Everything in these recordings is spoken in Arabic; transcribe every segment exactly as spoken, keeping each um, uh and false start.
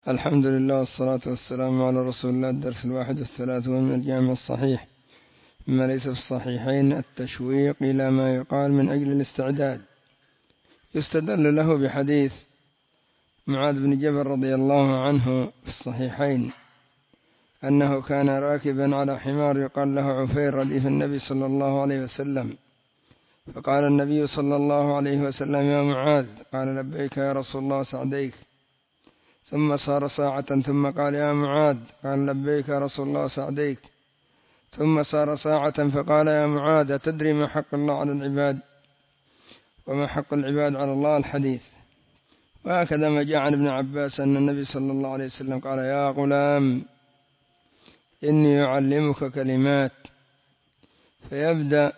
الحمد لله والصلاة والسلام على رسول الله. الدرس الواحد والثلاثون من الجامع الصحيح مما ليس في الصحيحين: التشويق إلى ما يقال من أجل الاستعداد. يستدل له بحديث معاذ بن جبل رضي الله عنه في الصحيحين أنه كان راكبا على حمار يقال له عفير رديف النبي صلى الله عليه وسلم، فقال النبي صلى الله عليه وسلم: يا معاذ. قال: لبيك يا رسول الله سعديك. ثم صار ساعة ثم قال: يا معاذ. قال: لبيك يا رسول الله سعديك. ثم صار ساعة فقال: يا معاذ، أتدري ما حق الله على العباد وما حق العباد على الله؟ الحديث. وهكذا ما جاء عن ابن عباس أن النبي صلى الله عليه وسلم قال: يا غلام، إني أعلمك كلمات. فيبدأ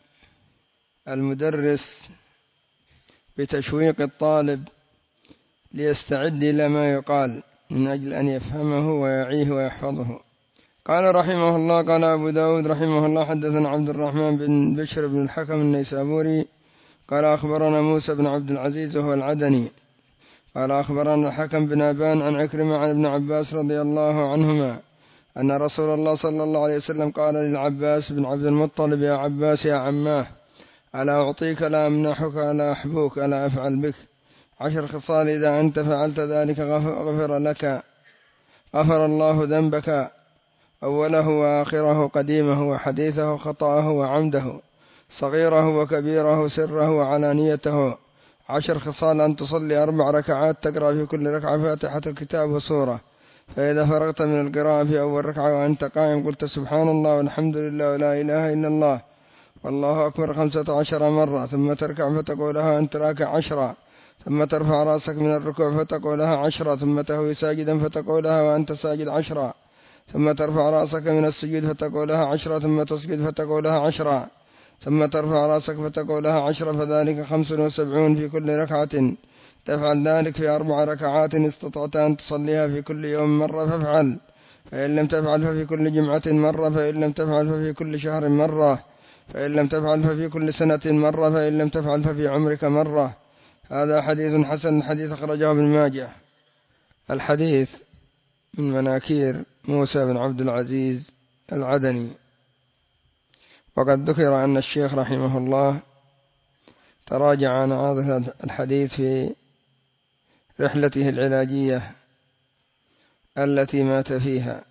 المدرس بتشويق الطالب ليستعد إلى ما يقال من أجل أن يفهمه ويعيه ويحفظه. قال رحمه الله: قال أبو داود رحمه الله: حدثنا عبد الرحمن بن بشر بن الحكم النيسابوري قال أخبرنا موسى بن عبد العزيز وهو العدني قال أخبرنا الحكم بن أبان عن عكرمة عن ابن عباس رضي الله عنهما أن رسول الله صلى الله عليه وسلم قال للعباس بن عبد المطلب: يا عباس يا عماه، ألا أعطيك، لا أمنحك، ألا أحبوك، ألا أفعل بك عشر خصال إذا أنت فعلت ذلك غفر لك غفر الله ذنبك أوله وآخره، قديمه وحديثه، خطأه وعمده، صغيره وكبيره، سره وعلانيته. عشر خصال: أن تصلي أربع ركعات تقرأ في كل ركعة فاتحة الكتاب وسورة، فإذا فرغت من القراءة في أول ركعة وأنت قائم قلت سبحان الله والحمد لله ولا إله إلا الله والله أكبر خمسة عشر مرة، ثم تركع فتقولها وأنت راكع عشرا، ثم ترفع رأسك من الركوع فتقولها عشرا، ثم تهوي ساجدا فتقولها وأنت ساجد عشرا، ثم ترفع رأسك من السجود فتقولها عشرا، ثم تسجد فتقولها عشرا، ثم ترفع رأسك فتقولها عشرا، فذلك خمس وسبعون في كل ركعة. تفعل ذلك في أربع ركعات استطعت أن تصليها في كل يوم مرة فافعل، فإن لم تفعل ففي كل جمعة مرة، فإن لم تفعل ففي كل شهر مرة، فإن لم تفعل ففي كل سنة مرة، فإن لم تفعل ففي عمرك مرة. هذا حديث حسن. الحديث أخرجه ابن ماجه. الحديث من مناكير موسى بن عبد العزيز العدني. وقد ذكر أن الشيخ رحمه الله تراجع عن هذا الحديث في رحلته العلاجية التي مات فيها،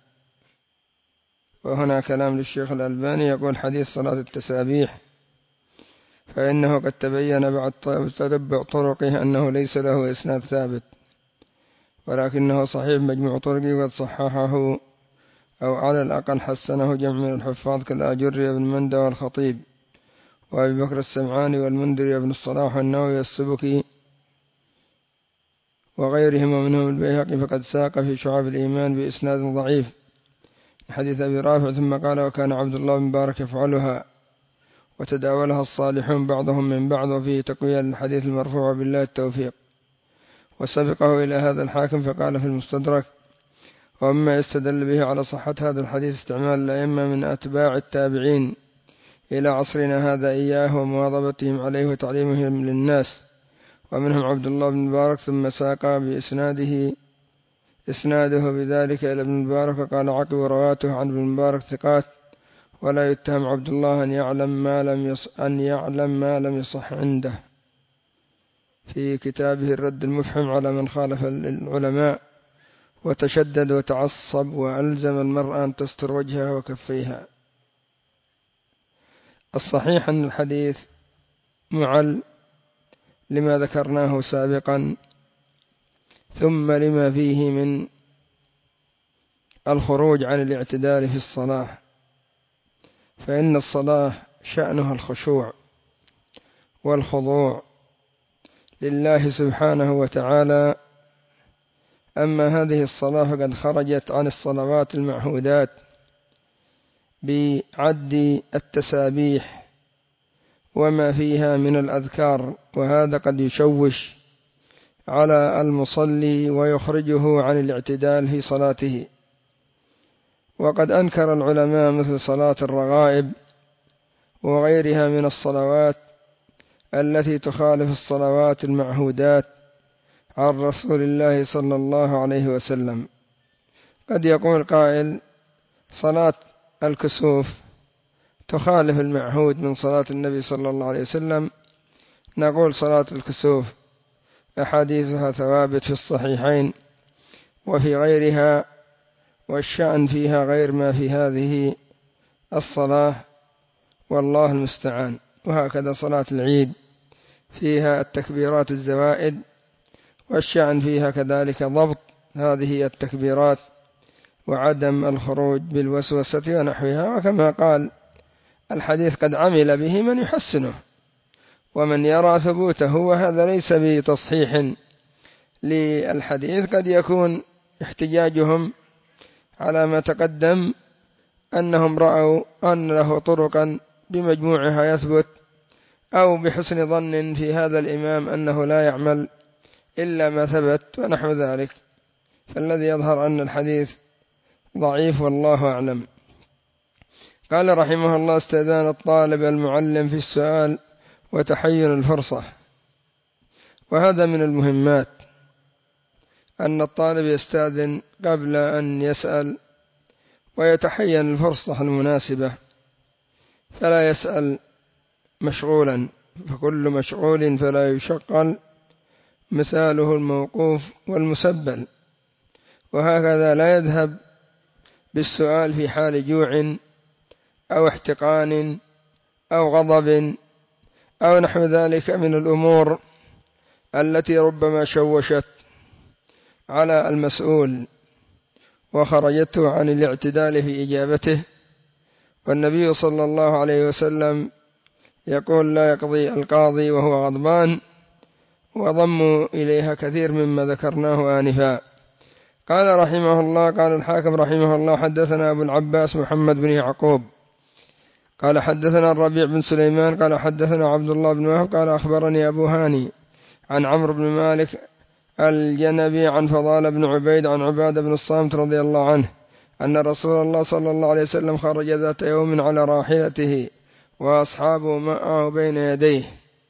وهنا كلام للشيخ الألباني يقول: حديث صلاة التسابيح فإنه قد تبين بعد تتبع طرقه أنه ليس له إسناد ثابت، ولكنه صحيح مجموع طرقه، وقد صححه أو على الأقل حسنه جمع من الحفاظ كالآجري بن مندى والخطيب وأبي بكر السمعاني والمنذري بن الصلاح والنووي والسبكي وغيرهم ومنهم البيهقي، فقد ساق في شعب الإيمان بإسناد ضعيف حديث أبي رافع. ثم قال: وكان عبد الله بن مبارك يفعلها وتداولها الصالحون بعضهم من بعض، وفيه تقوية للحديث المرفوع بالله التوفيق. وسبقه إلى هذا الحاكم فقال في المستدرك: وأما يستدل به على صحة هذا الحديث استعمال الأئمة من أتباع التابعين إلى عصرنا هذا إياه ومواظبتهم عليه وتعليمهم للناس، ومنهم عبد الله بن مبارك. ثم ساق بإسناده إسناده بذلك إلى ابن مبارك، وقال: عقب رواته عن ابن مبارك ثقات، ولا يتهم عبد الله أن يعلم ما لم يص أن يعلم ما لم يصح عنده. في كتابه الرد المفحم على من خالف العلماء وتشدد وتعصب وألزم المرأة أن تستر وجهها وكفيها. الصحيح أن الحديث معل لما ذكرناه سابقا، ثم لما فيه من الخروج عن الاعتدال في الصلاة، فإن الصلاة شأنها الخشوع والخضوع لله سبحانه وتعالى. أما هذه الصلاة فقد خرجت عن الصلوات المعهودات بعد التسابيح وما فيها من الأذكار، وهذا قد يشوش على المصلي ويخرجه عن الاعتدال في صلاته. وقد أنكر العلماء مثل صلاة الرغائب وغيرها من الصلوات التي تخالف الصلوات المعهودات، عن رسول الله صلى الله عليه وسلم. قد يقول قائل: صلاة الكسوف تخالف المعهود من صلاة النبي صلى الله عليه وسلم. نقول: صلاة الكسوف أحاديثها ثوابت في الصحيحين وفي غيرها، والشأن فيها غير ما في هذه الصلاة، والله المستعان. وهكذا صلاة العيد فيها التكبيرات الزوائد، والشأن فيها كذلك ضبط هذه التكبيرات وعدم الخروج بالوسوسة ونحوها. وكما قال الحديث: قد عمل به من يحسنه ومن يرى ثبوته. وهذا ليس بتصحيح للحديث، قد يكون احتجاجهم على ما تقدم أنهم رأوا أن له طرقا بمجموعها يثبت، أو بحسن ظن في هذا الإمام أنه لا يعمل إلا ما ثبت ونحو ذلك. فالذي يظهر أن الحديث ضعيف والله أعلم. قال رحمه الله: استئذان الطالب المعلم في السؤال وتحين الفرصة. وهذا من المهمات، أن الطالب يستأذن قبل أن يسأل ويتحين الفرصة المناسبة، فلا يسأل مشغولا، فكل مشغول فلا يشغل، مثاله الموقوف والمسبل. وهكذا لا يذهب بالسؤال في حال جوع أو احتقان أو غضب أو نحو ذلك من الأمور التي ربما شوشت على المسؤول وخرجته عن الاعتدال في إجابته. والنبي صلى الله عليه وسلم يقول: لا يقضي القاضي وهو غضبان، وضموا إليها كثير مما ذكرناه آنفا. قال رحمه الله: قال الحاكم رحمه الله: حدثنا أبو العباس محمد بن يعقوب قال حدثنا الربيع بن سليمان قال حدثنا عبد الله بن وهب قال أخبرني أبو هاني عن عمرو بن مالك الجنبي عن فضال بن عبيد عن عبادة بن الصامت رضي الله عنه أن رسول الله صلى الله عليه وسلم خرج ذات يوم على راحلته وأصحابه معه بين يديه.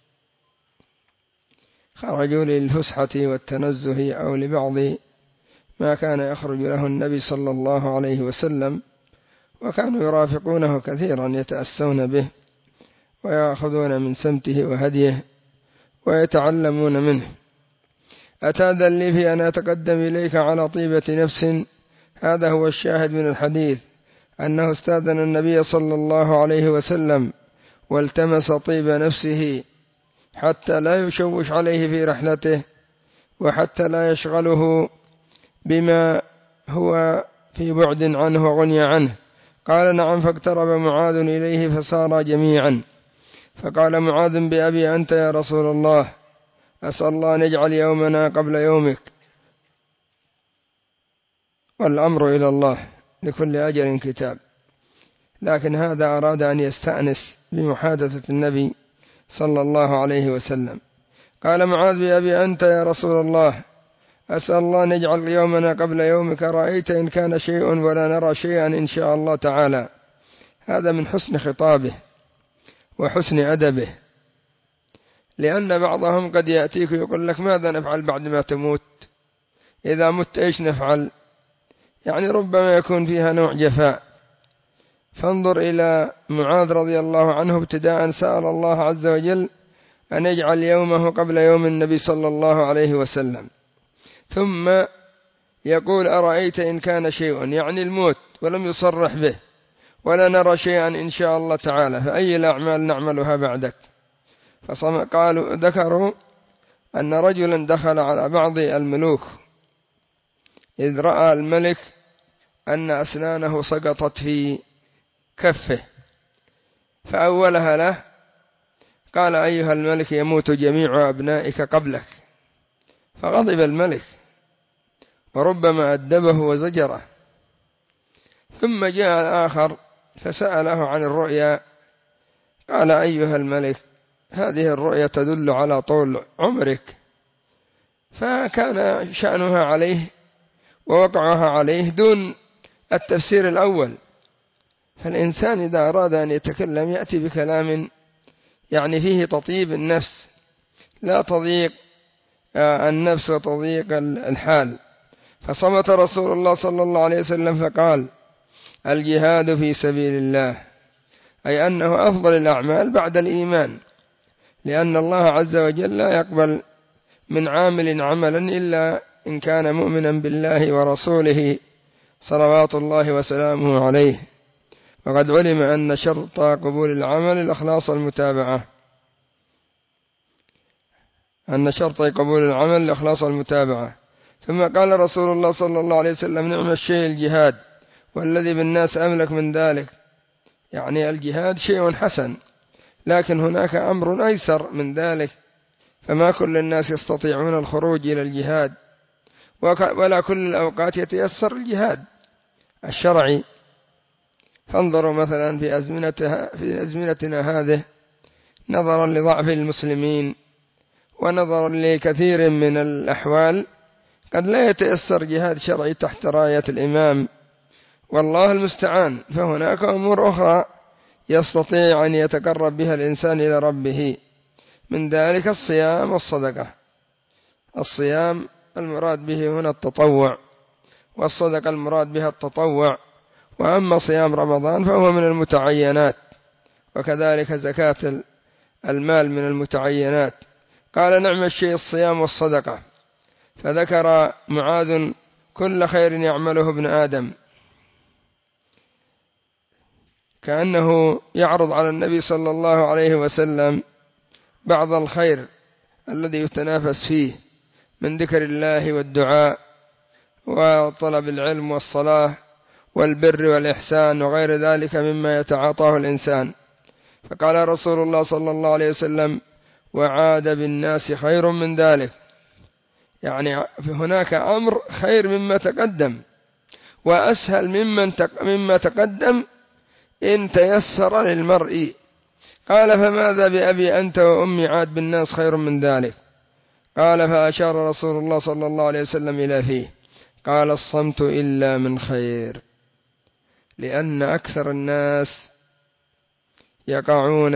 خرجوا للفسحة والتنزه أو لبعض ما كان يخرج له النبي صلى الله عليه وسلم، وكانوا يرافقونه كثيرا يتأسون به ويأخذون من سمته وهديه ويتعلمون منه. أتأذن لي في أن أتقدم إليك على طيبة نفس؟ هذا هو الشاهد من الحديث، أنه استأذن النبي صلى الله عليه وسلم والتمس طيب نفسه حتى لا يشوش عليه في رحلته، وحتى لا يشغله بما هو في بعد عنه وغني عنه. قال: نعم. فاقترب معاذ إليه فسارا جميعا، فقال معاذ: بأبي أنت يا رسول الله، أسأل الله أن يجعل يومنا قبل يومك. والأمر إلى الله، لكل أجل كتاب. لكن هذا أراد أن يستأنس بمحادثة النبي صلى الله عليه وسلم. قال معاذ: بأبي أنت يا رسول الله، أسأل الله أن يجعل يومنا قبل يومك، رأيت إن كان شيء ولا نرى شيئا إن شاء الله تعالى. هذا من حسن خطابه وحسن أدبه، لأن بعضهم قد يأتيك ويقول لك: ماذا نفعل بعد ما تموت؟ إذا مت إيش نفعل؟ يعني ربما يكون فيها نوع جفاء. فانظر إلى معاذ رضي الله عنه، ابتداء سأل الله عز وجل أن يجعل يومه قبل يوم النبي صلى الله عليه وسلم، ثم يقول: أرأيت إن كان شيء، يعني الموت، ولم يصرح به، ولا نرى شيئا إن شاء الله تعالى، فأي الأعمال نعملها بعدك؟ فقالوا ذكروا أن رجلا دخل على بعض الملوك، إذ رأى الملك أن أسنانه سقطت في كفه فأولها له، قال: أيها الملك، يموت جميع أبنائك قبلك. فغضب الملك وربما أدبه وزجره. ثم جاء الآخر فسأله عن الرؤيا، قال: أيها الملك، هذه الرؤيا تدل على طول عمرك. فكان شأنها عليه ووقعها عليه دون التفسير الأول. فالإنسان إذا أراد أن يتكلم يأتي بكلام يعني فيه تطيب النفس، لا تضيق النفس وتضييق الحال. فصمت رسول الله صلى الله عليه وسلم فقال: الجهاد في سبيل الله، أي أنه أفضل الأعمال بعد الإيمان، لأن الله عز وجل لا يقبل من عامل عملا إلا إن كان مؤمنا بالله ورسوله صلوات الله وسلامه عليه. وقد علم أن شرط قبول العمل الإخلاص المتابعة أن شرط قبول العمل الإخلاص المتابعة. ثم قال رسول الله صلى الله عليه وسلم: نعم الشيء الجهاد، والذي بالناس أملك من ذلك. يعني الجهاد شيء حسن، لكن هناك أمر أيسر من ذلك، فما كل الناس يستطيعون الخروج إلى الجهاد، ولا كل الأوقات يتيسر الجهاد الشرعي. فانظروا مثلا في أزمنتها في أزمنتنا هذه، نظرا لضعف المسلمين ونظرا لكثير من الأحوال، قد لا يتيسر جهاد شرعي تحت راية الإمام، والله المستعان. فهناك أمور أخرى يستطيع أن يتقرب بها الإنسان إلى ربه، من ذلك الصيام والصدقة. الصيام المراد به هنا التطوع، والصدقة المراد بها التطوع. وأما صيام رمضان فهو من المتعينات، وكذلك زكاة المال من المتعينات. قال: نعم الشيء الصيام والصدقة. فذكر معاذ كل خير يعمله ابن آدم، كأنه يعرض على النبي صلى الله عليه وسلم بعض الخير الذي يتنافس فيه من ذكر الله والدعاء وطلب العلم والصلاة والبر والإحسان وغير ذلك مما يتعاطاه الإنسان. فقال رسول الله صلى الله عليه وسلم: وعاد بالناس خير من ذلك. يعني هناك أمر خير مما تقدم، وأسهل ممن مما تقدم إن تيسر للمرء. قال: فماذا بأبي أنت وأمي؟ عاد بالناس خير من ذلك. قال: فأشار رسول الله صلى الله عليه وسلم إلى فيه. قال: الصمت إلا من خير، لأن أكثر الناس يقعون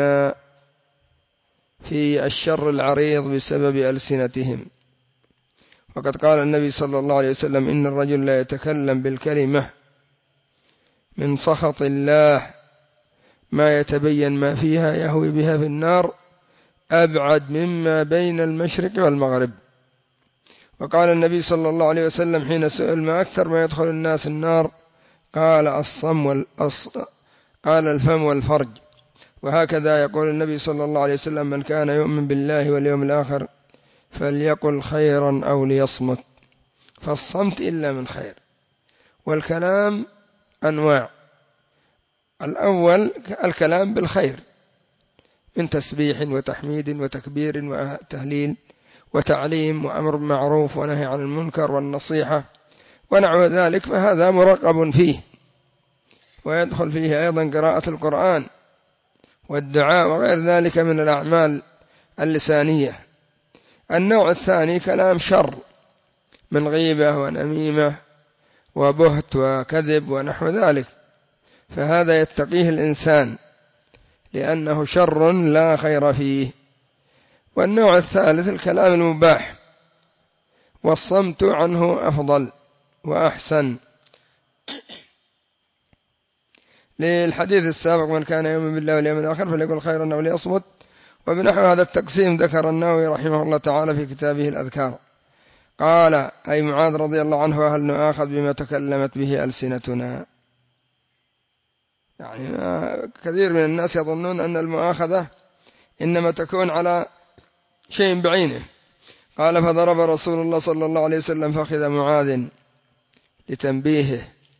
في الشر العريض بسبب ألسنتهم. وقد قال النبي صلى الله عليه وسلم: إن الرجل لا يتكلم بالكلمة من سخط الله ما يتبين ما فيها يهوي بها في النار أبعد مما بين المشرق والمغرب. وقال النبي صلى الله عليه وسلم حين سئل: ما أكثر ما يدخل الناس النار؟ قال: الصم والأص... قال: الفم والفرج. وهكذا يقول النبي صلى الله عليه وسلم: من كان يؤمن بالله واليوم الآخر فليقل خيرا أو ليصمت. فالصمت إلا من خير. والكلام أنواع: الأول الكلام بالخير من تسبيح وتحميد وتكبير وتهليل وتعليم وأمر بالمعروف ونهي عن المنكر والنصيحة ونحو ذلك، فهذا مرغب فيه. ويدخل فيه أيضا قراءة القرآن والدعاء وغير ذلك من الأعمال اللسانية. النوع الثاني كلام شر من غيبة ونميمة وبهت وكذب ونحو ذلك، فهذا يتقيه الإنسان لأنه شر لا خير فيه. والنوع الثالث الكلام المباح، والصمت عنه أفضل وأحسن، للحديث السابق: من كان يؤمن بالله واليوم الآخر فليقل خيرا أو ليصمت. وبنحو هذا التقسيم ذكر النووي رحمه الله تعالى في كتابه الأذكار. قال: أي معاذ رضي الله عنه: هل نؤاخذ بما تكلمت به ألسنتنا؟ يعني كثير من الناس يظنون أن المؤاخذة إنما تكون على شيء بعينه. قال: فضرب رسول الله صلى الله عليه وسلم فخذ معاذ لتنبيهه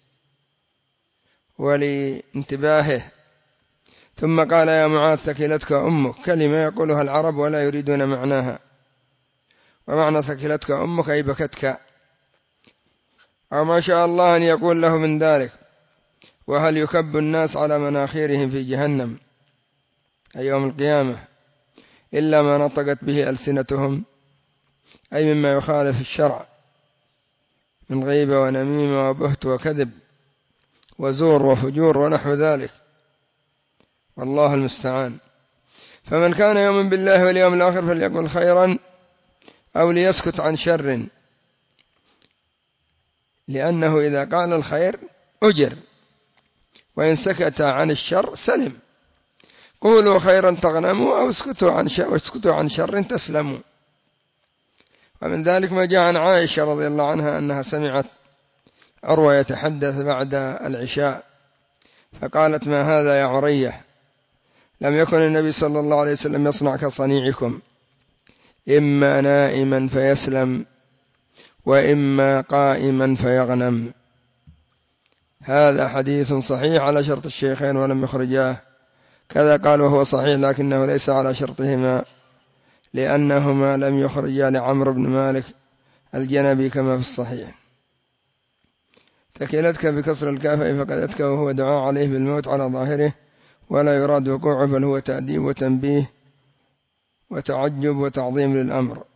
ولانتباهه، ثم قال: يا معاذ ثكلتك أمك، كلمة يقولها العرب ولا يريدون معناها. ومعنى ثكلتك أمك أي بكتك، أو ما شاء الله أن يقول له من ذلك. وهل يكب الناس على مناخيرهم في جهنم أي يوم القيامة إلا ما نطقت به ألسنتهم، أي مما يخالف الشرع من غيبة ونميمة وبهت وكذب وزور وفجور ونحو ذلك، والله المستعان. فمن كان يؤمن بالله واليوم الآخر فليقل خيرا أو ليسكت عن شر، لأنه إذا قال الخير أجر، وإن سكت عن الشر سلم. قولوا خيرا تغنموا أو اسكتوا عن شر واسكتوا عن شر تسلموا. ومن ذلك ما جاء عن عائشة رضي الله عنها أنها سمعت عروة يتحدث بعد العشاء فقالت: ما هذا يا عرية؟ لم يكن النبي صلى الله عليه وسلم يصنع كصنيعكم، إما نائما فيسلم وإما قائما فيغنم. هذا حديث صحيح على شرط الشيخين ولم يخرجاه، كذا قال وهو صحيح لكنه ليس على شرطهما لأنهما لم يخرجا لعمرو بن مالك الجنبي كما في الصحيح. ثكلتك بكسر الكاف فقدتك، وهو دعاء عليه بالموت على ظاهره ولا يراد وقوعه، بل هو تأديب وتنبيه وتعجب وتعظيم للأمر.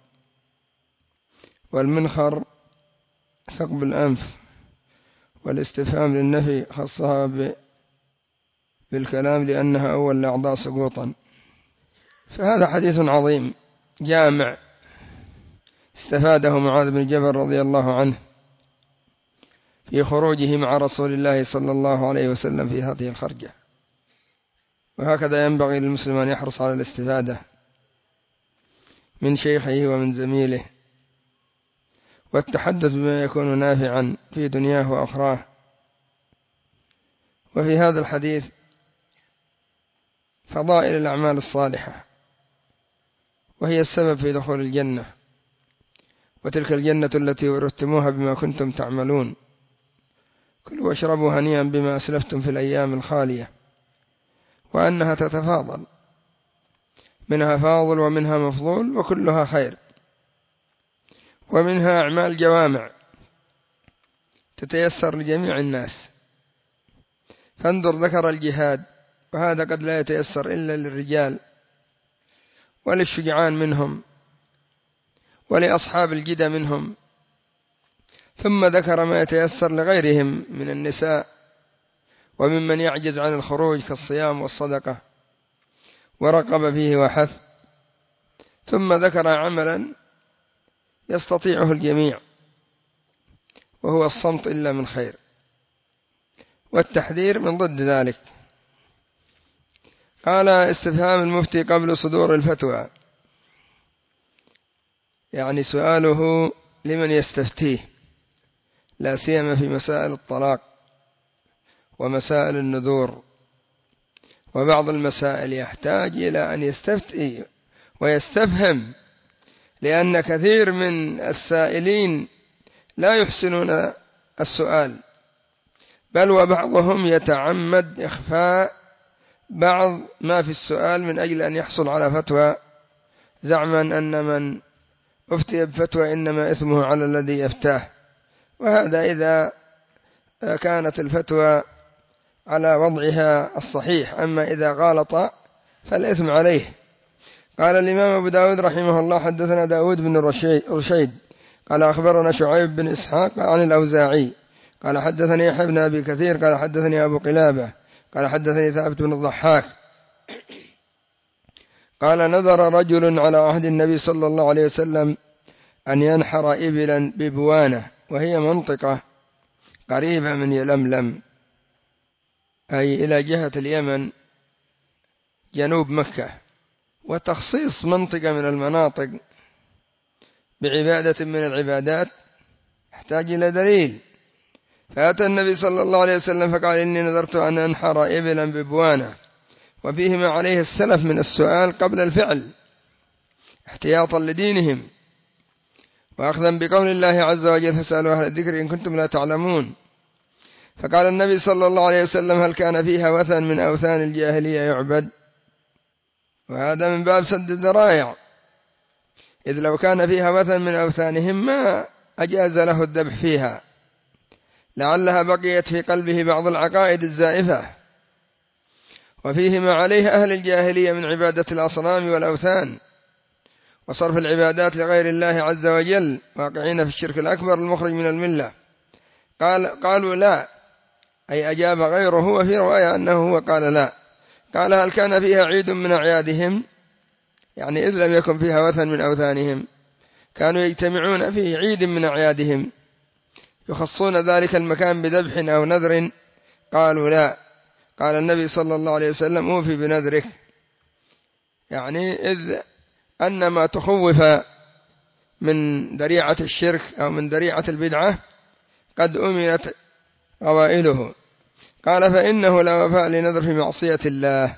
والمنخر ثقب الأنف، والاستفهام للنفي خصها بالكلام لأنها أول الأعضاء سقوطا. فهذا حديث عظيم جامع استفاده معاذ بن جبل رضي الله عنه في خروجه مع رسول الله صلى الله عليه وسلم في هذه الخرجة. وهكذا ينبغي للمسلم أن يحرص على الاستفادة من شيخه ومن زميله، والتحدث بما يكون نافعا في دنياه وأخراه. وفي هذا الحديث فضائل الأعمال الصالحة، وهي السبب في دخول الجنة، وتلك الجنة التي ورثتموها بما كنتم تعملون. كلوا واشربوا هنيئا بما أسلفتم في الأيام الخالية، وأنها تتفاضل، منها فاضل ومنها مفضول وكلها خير، ومنها أعمال جوامع تتيسر لجميع الناس. فانظر ذكر الجهاد، وهذا قد لا يتيسر إلا للرجال وللشجعان منهم ولأصحاب الجدة منهم، ثم ذكر ما يتيسر لغيرهم من النساء وممن يعجز عن الخروج كالصيام والصدقة، ورقب فيه وحث، ثم ذكر عملا يستطيعه الجميع وهو الصمت إلا من خير، والتحذير من ضد ذلك. قال: استفهام المفتي قبل صدور الفتوى، يعني سؤاله لمن يستفتيه، لا سيما في مسائل الطلاق ومسائل النذور وبعض المسائل يحتاج إلى أن يستفتي ويستفهم، لأن كثير من السائلين لا يحسنون السؤال، بل وبعضهم يتعمد إخفاء بعض ما في السؤال من أجل أن يحصل على فتوى، زعما أن من أفتي بفتوى إنما إثمه على الذي يفتاه. وهذا إذا كانت الفتوى على وضعها الصحيح، أما إذا غالط فالإثم عليه. قال الإمام أبو داود رحمه الله: حدثنا داود بن رشيد قال أخبرنا شعيب بن إسحاق عن الأوزاعي قال حدثني يحيى بن أبي كثير قال حدثني أبو قلابة قال حدثني ثابت بن الضحاك قال: نذر رجل على عهد النبي صلى الله عليه وسلم أن ينحر إبلا ببوانة، وهي منطقة قريبة من يلملم، أي إلى جهة اليمن جنوب مكة. وتخصيص منطقة من المناطق بعبادة من العبادات يحتاج إلى دليل. فأتى النبي صلى الله عليه وسلم فقال: إني نذرت أن أنحر إبلا ببوانة، وفيه ما عليه السلف من السؤال قبل الفعل احتياطا لدينهم، وأخذا بقول الله عز وجل: فاسألوا أهل الذكر إن كنتم لا تعلمون. فقال النبي صلى الله عليه وسلم: هل كان فيها وثن من أوثان الجاهلية يعبد؟ وهذا من باب سد الذرائع، إذ لو كان فيها وثن من أوثانهم ما أجاز له الذبح فيها، لعلها بقيت في قلبه بعض العقائد الزائفة. وفيه ما عليه أهل الجاهلية من عبادة الأصنام والأوثان وصرف العبادات لغير الله عز وجل، واقعين في الشرك الأكبر المخرج من الملة. قال قالوا لا، أي أجاب غيره، وفي رواية أنه هو قال لا. قال: هل كان فيها عيد من أعيادهم؟ يعني إذ لم يكن فيها وثن من أوثانهم، كانوا يجتمعون في عيد من أعيادهم يخصون ذلك المكان بذبح أو نذر؟ قالوا لا. قال النبي صلى الله عليه وسلم أوفي بنذرك، يعني إذ أن ما تخوف من ذريعة الشرك أو من ذريعة البدعة قد أمنت قوائله. قال فإنه لا وفاء لنذر في معصية الله،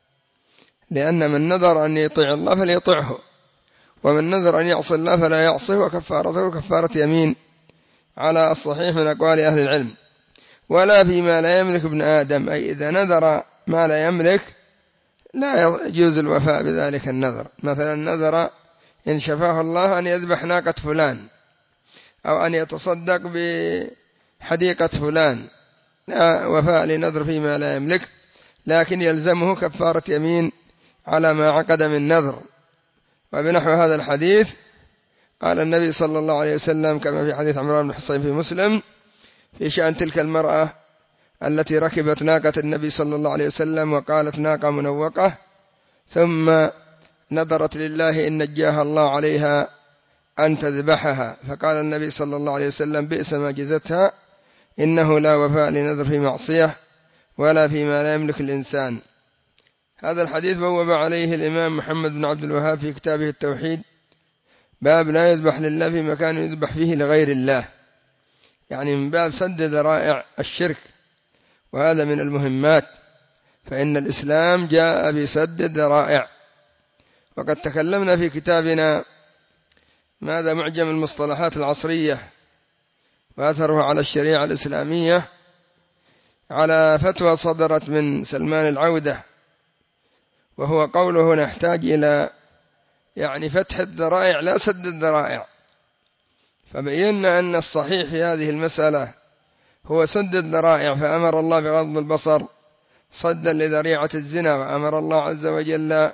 لأن من نذر أن يطيع الله فليطعه، ومن نذر أن يعصي الله فلا يعصه، وكفارته كفارة يمين على الصحيح من أقوال أهل العلم. ولا فيما لا يملك ابن آدم، أي إذا نذر ما لا يملك لا يجوز الوفاء بذلك النذر. مثلا نذر إن شفاه الله أن يذبح ناقة فلان أو أن يتصدق بحديقة فلان، لا وفاء لنذر فيما لا يملك، لكن يلزمه كفارة يمين على ما عقد من نذر. وبنحو هذا الحديث قال النبي صلى الله عليه وسلم كما في حديث عمران بن حصين في مسلم في شأن تلك المرأة التي ركبت ناقة النبي صلى الله عليه وسلم وقالت ناقة منوقة، ثم نذرت لله إن نجاها الله عليها أن تذبحها، فقال النبي صلى الله عليه وسلم بئس ما جزتها، إنه لا وفاء لنذر في معصية ولا فيما لا يملك الإنسان. هذا الحديث بوب عليه الإمام محمد بن عبد الوهاب في كتابه التوحيد باب لا يذبح لله في مكان يذبح فيه لغير الله، يعني من باب سد ذرائع الشرك، وهذا من المهمات، فإن الإسلام جاء بسد الذرائع. وقد تكلمنا في كتابنا ماذا معجم المصطلحات العصرية وأثرها على الشريعة الإسلامية على فتوى صدرت من سلمان العودة، وهو قوله نحتاج إلى يعني فتح الذرائع لا سد الذرائع. فبينا أن الصحيح في هذه المسألة هو سد الذرائع، فأمر الله بغض البصر صدا لذريعة الزنا، وأمر الله عز وجل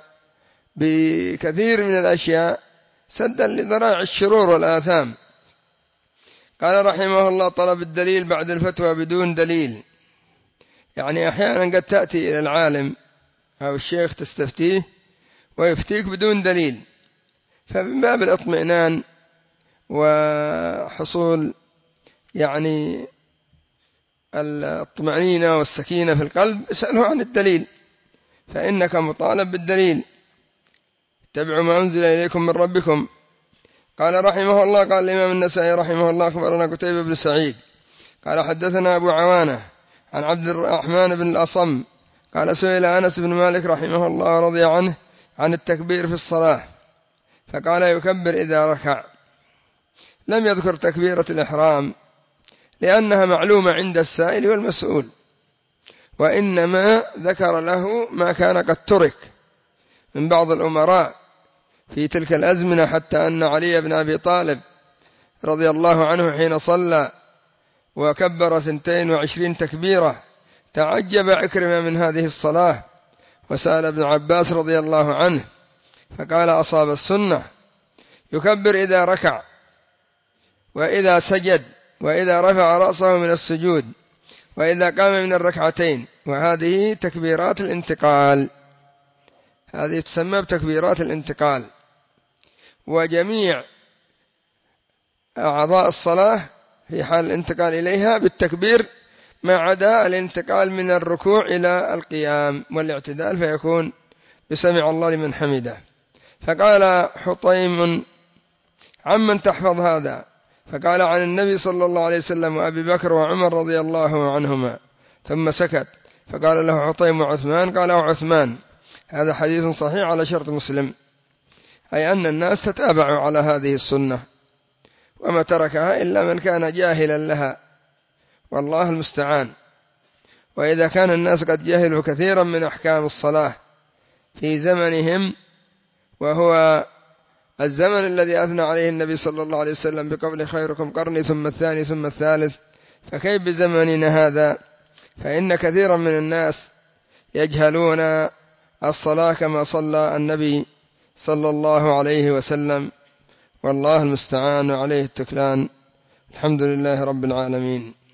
بكثير من الأشياء سدا لذرائع الشرور والآثام. قال رحمه الله طلب الدليل بعد الفتوى بدون دليل، يعني أحيانا قد تأتي إلى العالم أو الشيخ تستفتيه ويفتيك بدون دليل، فمن باب الاطمئنان وحصول يعني الطمأنينة والسكينة في القلب اسأله عن الدليل، فإنك مطالب بالدليل. اتبعوا ما أنزل إليكم من ربكم. قال رحمه الله قال الإمام النسائي رحمه الله أخبرنا قتيبة بن سعيد قال حدثنا أبو عوانة عن عبد الرحمن بن الأصم قال سئل أنس بن مالك رحمه الله رضي عنه عن التكبير في الصلاة، فقال يكبر إذا ركع. لم يذكر تكبيرة الإحرام لأنها معلومة عند السائل والمسؤول، وإنما ذكر له ما كان قد ترك من بعض الأمراء في تلك الأزمنة، حتى أن علي بن أبي طالب رضي الله عنه حين صلى وكبر ثنتين وعشرين تكبيرة تعجب عكرمة من هذه الصلاة، وسأل ابن عباس رضي الله عنه فقال أصاب السنة، يكبر إذا ركع وإذا سجد وإذا رفع رأسه من السجود وإذا قام من الركعتين، وهذه تكبيرات الانتقال، هذه تسمى بتكبيرات الانتقال. وجميع أعضاء الصلاة في حال الانتقال إليها بالتكبير ما عدا الانتقال من الركوع إلى القيام والاعتدال فيكون بسمع الله لمن حمده. فقال حطيم عمن تحفظ هذا؟ فقال عن النبي صلى الله عليه وسلم وأبي بكر وعمر رضي الله عنهما، ثم سكت. فقال له حطيم وعثمان، قال عثمان. هذا حديث صحيح على شرط مسلم، أي أن الناس تتابعوا على هذه السنة، وما تركها إلا من كان جاهلا لها، والله المستعان. وإذا كان الناس قد جهلوا كثيرا من أحكام الصلاة في زمنهم، وهو الزمن الذي أثنى عليه النبي صلى الله عليه وسلم بقول خيركم قرني ثم الثاني ثم الثالث، فكيف بزمننا هذا؟ فإن كثيرا من الناس يجهلون الصلاة كما صلى النبي صلى الله عليه وسلم، والله المستعان عليه التكلان. الحمد لله رب العالمين.